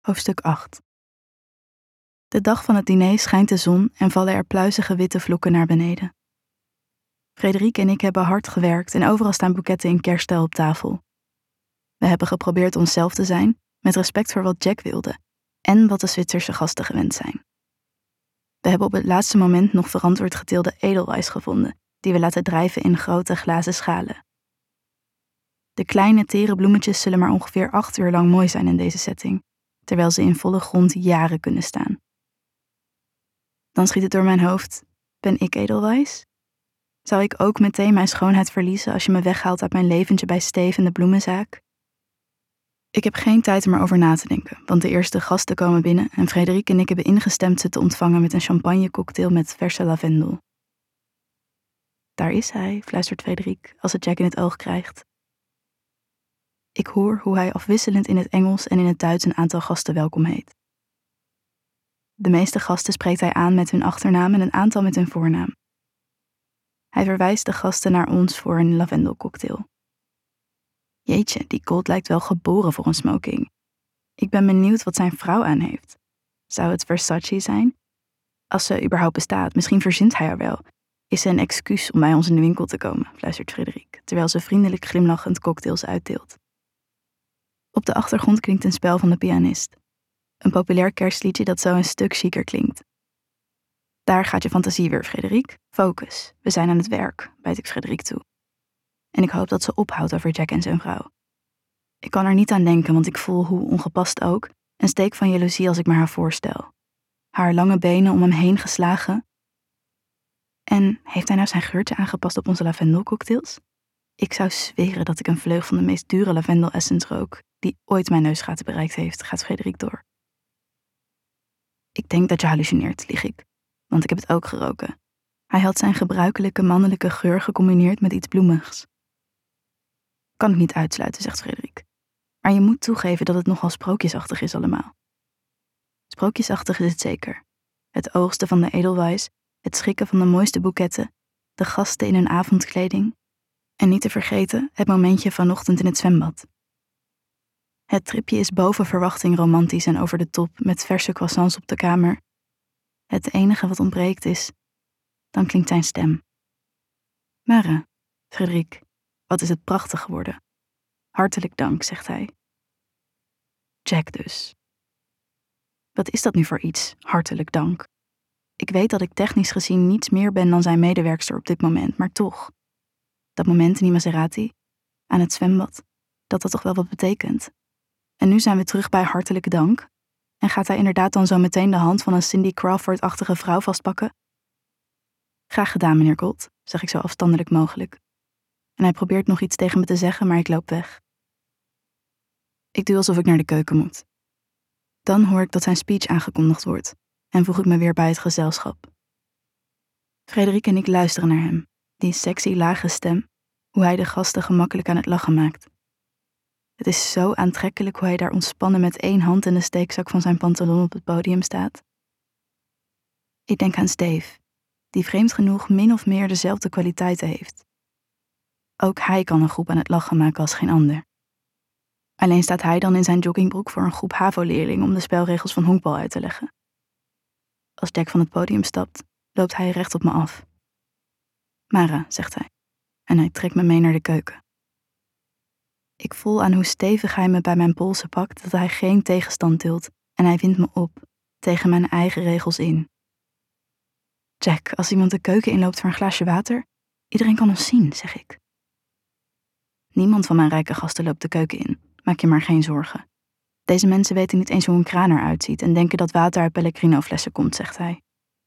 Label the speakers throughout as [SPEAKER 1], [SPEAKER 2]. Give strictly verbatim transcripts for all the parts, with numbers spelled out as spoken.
[SPEAKER 1] Hoofdstuk acht. De dag van het diner schijnt de zon en vallen er pluizige witte vlokken naar beneden. Frederik en ik hebben hard gewerkt en overal staan boeketten in kerststijl op tafel. We hebben geprobeerd onszelf te zijn, met respect voor wat Jack wilde en wat de Zwitserse gasten gewend zijn. We hebben op het laatste moment nog verantwoord geteelde edelweiss gevonden, die we laten drijven in grote glazen schalen. De kleine tere bloemetjes zullen maar ongeveer acht uur lang mooi zijn in deze setting, terwijl ze in volle grond jaren kunnen staan. Dan schiet het door mijn hoofd, ben ik edelweiss? Zou ik ook meteen mijn schoonheid verliezen als je me weghaalt uit mijn leventje bij Steve en de bloemenzaak? Ik heb geen tijd om erover na te denken, want de eerste gasten komen binnen en Frederik en ik hebben ingestemd ze te ontvangen met een champagnecocktail met verse lavendel. Daar is hij, fluistert Frederik als het Jack in het oog krijgt. Ik hoor hoe hij afwisselend in het Engels en in het Duits een aantal gasten welkom heet. De meeste gasten spreekt hij aan met hun achternaam en een aantal met hun voornaam. Hij verwijst de gasten naar ons voor een lavendelcocktail. Jeetje, die Colt lijkt wel geboren voor een smoking. Ik ben benieuwd wat zijn vrouw aan heeft. Zou het Versace zijn? Als ze überhaupt bestaat, misschien verzint hij er wel. Is ze een excuus om bij ons in de winkel te komen, fluistert Frederik, terwijl ze vriendelijk glimlachend cocktails uitdeelt. Op de achtergrond klinkt een spel van de pianist. Een populair kerstliedje dat zo een stuk chiquer klinkt. Daar gaat je fantasie weer, Frederik. Focus, we zijn aan het werk, bijt ik Frederik toe. En ik hoop dat ze ophoudt over Jack en zijn vrouw. Ik kan er niet aan denken, want ik voel, hoe ongepast ook, een steek van jaloezie als ik me haar voorstel. Haar lange benen om hem heen geslagen. En heeft hij nou zijn geurtje aangepast op onze lavendelcocktails? Ik zou zweren dat ik een vleug van de meest dure lavendel-essence rook, die ooit mijn neusgaten bereikt heeft, gaat Frederik door. Ik denk dat je hallucineert, lieg ik, want ik heb het ook geroken. Hij had zijn gebruikelijke mannelijke geur gecombineerd met iets bloemigs. Kan ik niet uitsluiten, zegt Frederik. Maar je moet toegeven dat het nogal sprookjesachtig is allemaal. Sprookjesachtig is het zeker. Het oogsten van de edelweiss, het schikken van de mooiste boeketten, de gasten in hun avondkleding en niet te vergeten het momentje vanochtend in het zwembad. Het tripje is boven verwachting romantisch en over de top met verse croissants op de kamer. Het enige wat ontbreekt is, dan klinkt zijn stem. Mare, Frederik, wat is het prachtig geworden. Hartelijk dank, zegt hij. Jack dus. Wat is dat nu voor iets, hartelijk dank? Ik weet dat ik technisch gezien niets meer ben dan zijn medewerkster op dit moment, maar toch. Dat moment in die Maserati, aan het zwembad, dat dat toch wel wat betekent. En nu zijn we terug bij hartelijke dank. En gaat hij inderdaad dan zo meteen de hand van een Cindy Crawford-achtige vrouw vastpakken? Graag gedaan, meneer Colt, zeg ik zo afstandelijk mogelijk. En hij probeert nog iets tegen me te zeggen, maar ik loop weg. Ik doe alsof ik naar de keuken moet. Dan hoor ik dat zijn speech aangekondigd wordt en voeg ik me weer bij het gezelschap. Frederik en ik luisteren naar hem, die sexy lage stem, hoe hij de gasten gemakkelijk aan het lachen maakt. Het is zo aantrekkelijk hoe hij daar ontspannen met één hand in de steekzak van zijn pantalon op het podium staat. Ik denk aan Steve, die vreemd genoeg min of meer dezelfde kwaliteiten heeft. Ook hij kan een groep aan het lachen maken als geen ander. Alleen staat hij dan in zijn joggingbroek voor een groep HAVO-leerlingen om de spelregels van honkbal uit te leggen. Als Jack van het podium stapt, loopt hij recht op me af. Mara, zegt hij, en hij trekt me mee naar de keuken. Ik voel aan hoe stevig hij me bij mijn polsen pakt dat hij geen tegenstand duldt en hij wint me op, tegen mijn eigen regels in. Jack, als iemand de keuken inloopt voor een glaasje water, iedereen kan ons zien, zeg ik. Niemand van mijn rijke gasten loopt de keuken in, maak je maar geen zorgen. Deze mensen weten niet eens hoe een kraan eruit ziet en denken dat water uit Pellegrino-flessen komt, zegt hij.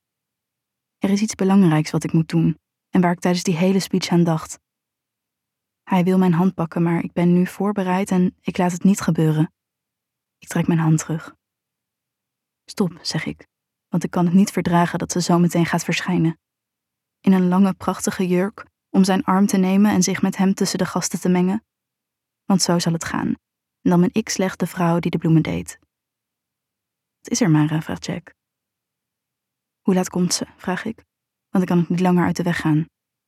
[SPEAKER 1] Er is iets belangrijks wat ik moet doen en waar ik tijdens die hele speech aan dacht. Hij wil mijn hand pakken, maar ik ben nu voorbereid en ik laat het niet gebeuren. Ik trek mijn hand terug. Stop, zeg ik, want ik kan het niet verdragen dat ze zo meteen gaat verschijnen. In een lange, prachtige jurk, om zijn arm te nemen en zich met hem tussen de gasten te mengen. Want zo zal het gaan. En dan ben ik slechts de vrouw die de bloemen deed. Wat is er, Mara, vraagt Jack. Hoe laat komt ze, vraag ik, want ik kan het niet langer uit de weg gaan.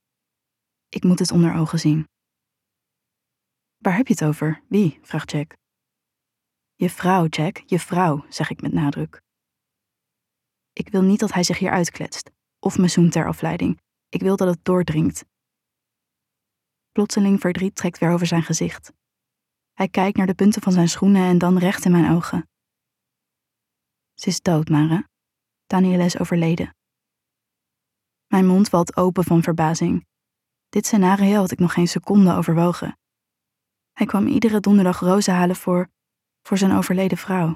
[SPEAKER 1] Ik moet het onder ogen zien. Waar heb je het over? Wie? Vraagt Jack. Je vrouw, Jack, je vrouw, zeg ik met nadruk. Ik wil niet dat hij zich hier uitkletst, of me zoent ter afleiding. Ik wil dat het doordringt. Plotseling verdriet trekt weer over zijn gezicht. Hij kijkt naar de punten van zijn schoenen en dan recht in mijn ogen. Ze is dood, Mara. Danielle is overleden. Mijn mond valt open van verbazing. Dit scenario had ik nog geen seconde overwogen. Hij kwam iedere donderdag rozen halen voor, voor zijn overleden vrouw.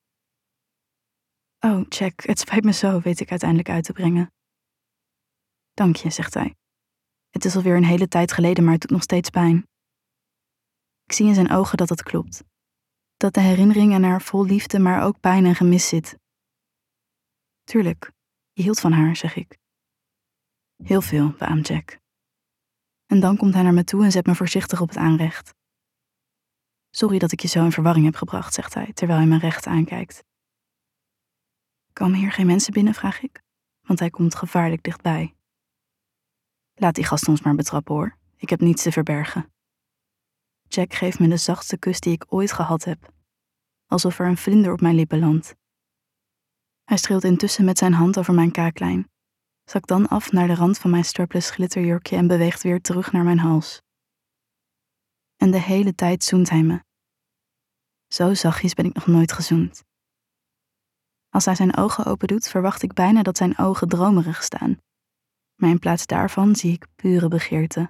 [SPEAKER 1] Oh, Jack, het spijt me zo, weet ik uiteindelijk uit te brengen. Dank je, zegt hij. Het is alweer een hele tijd geleden, maar het doet nog steeds pijn. Ik zie in zijn ogen dat het klopt. Dat de herinnering aan haar vol liefde, maar ook pijn en gemis zit. Tuurlijk, je hield van haar, zeg ik. Heel veel, beaamt Jack. En dan komt hij naar me toe en zet me voorzichtig op het aanrecht. Sorry dat ik je zo in verwarring heb gebracht, zegt hij, terwijl hij me recht aankijkt. Komen hier geen mensen binnen, vraag ik, want hij komt gevaarlijk dichtbij. Laat die gast ons maar betrappen, hoor. Ik heb niets te verbergen. Jack geeft me de zachtste kus die ik ooit gehad heb. Alsof er een vlinder op mijn lippen landt. Hij streelt intussen met zijn hand over mijn kaaklijn, zakt dan af naar de rand van mijn strapless glitterjurkje en beweegt weer terug naar mijn hals. En de hele tijd zoent hij me. Zo zachtjes ben ik nog nooit gezoend. Als hij zijn ogen opendoet, verwacht ik bijna dat zijn ogen dromerig staan. Maar in plaats daarvan zie ik pure begeerte.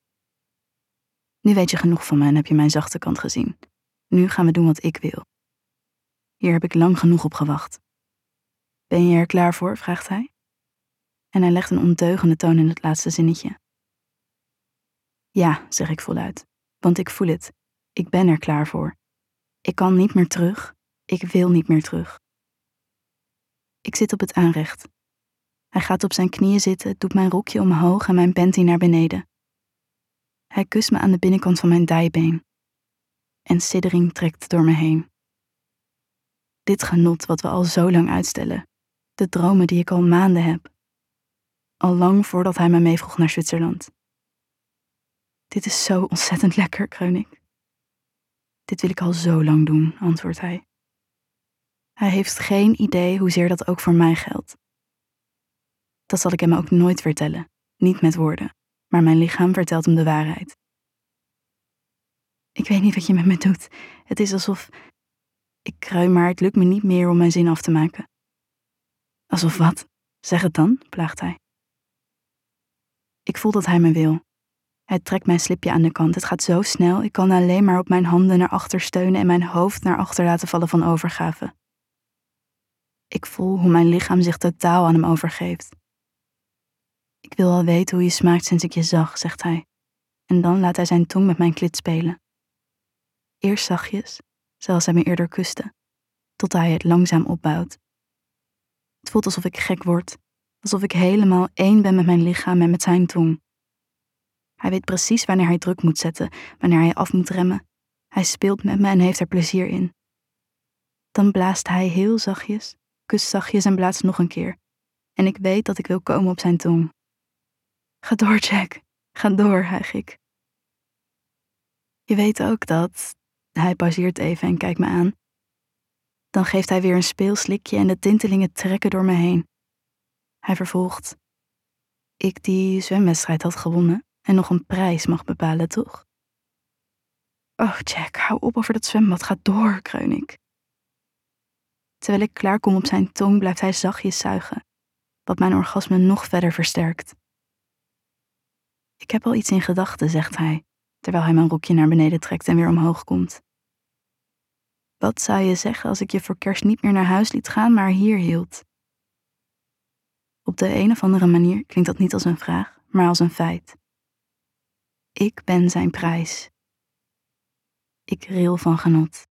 [SPEAKER 1] Nu weet je genoeg van me en heb je mijn zachte kant gezien. Nu gaan we doen wat ik wil. Hier heb ik lang genoeg op gewacht. Ben je er klaar voor? Vraagt hij. En hij legt een ondeugende toon in het laatste zinnetje. Ja, zeg ik voluit, want ik voel het. Ik ben er klaar voor. Ik kan niet meer terug. Ik wil niet meer terug. Ik zit op het aanrecht. Hij gaat op zijn knieën zitten, doet mijn rokje omhoog en mijn panty naar beneden. Hij kust me aan de binnenkant van mijn dijbeen. En siddering trekt door me heen. Dit genot wat we al zo lang uitstellen. De dromen die ik al maanden heb. Al lang voordat hij me meevroeg naar Zwitserland. Dit is zo ontzettend lekker, kreun ik. Dit wil ik al zo lang doen, antwoordt hij. Hij heeft geen idee hoezeer dat ook voor mij geldt. Dat zal ik hem ook nooit vertellen, niet met woorden, maar mijn lichaam vertelt hem de waarheid. Ik weet niet wat je met me doet. Het is alsof... Ik kreun, maar het lukt me niet meer om mijn zin af te maken. Alsof wat? Zeg het dan, plaagt hij. Ik voel dat hij me wil. Hij trekt mijn slipje aan de kant. Het gaat zo snel, ik kan alleen maar op mijn handen naar achter steunen en mijn hoofd naar achter laten vallen van overgave. Ik voel hoe mijn lichaam zich totaal aan hem overgeeft. Ik wil al weten hoe je smaakt sinds ik je zag, zegt hij. En dan laat hij zijn tong met mijn klit spelen. Eerst zachtjes, zoals hij me eerder kuste, tot hij het langzaam opbouwt. Het voelt alsof ik gek word, alsof ik helemaal één ben met mijn lichaam en met zijn tong. Hij weet precies wanneer hij druk moet zetten, wanneer hij af moet remmen. Hij speelt met me en heeft er plezier in. Dan blaast hij heel zachtjes, kust zachtjes en blaast nog een keer. En ik weet dat ik wil komen op zijn tong. Ga door, Jack. Ga door, hijg ik. Je weet ook dat... Hij pauzeert even en kijkt me aan. Dan geeft hij weer een speelslikje en de tintelingen trekken door me heen. Hij vervolgt. Ik die zwemwedstrijd had gewonnen en nog een prijs mag bepalen, toch? Oh, Jack, hou op over dat zwembad. Ga door, kreun ik. Terwijl ik klaarkom op zijn tong, blijft hij zachtjes zuigen, wat mijn orgasme nog verder versterkt. Ik heb al iets in gedachten, zegt hij, terwijl hij mijn rokje naar beneden trekt en weer omhoog komt. Wat zou je zeggen als ik je voor kerst niet meer naar huis liet gaan, maar hier hield? Op de een of andere manier klinkt dat niet als een vraag, maar als een feit. Ik ben zijn prijs. Ik ril van genot.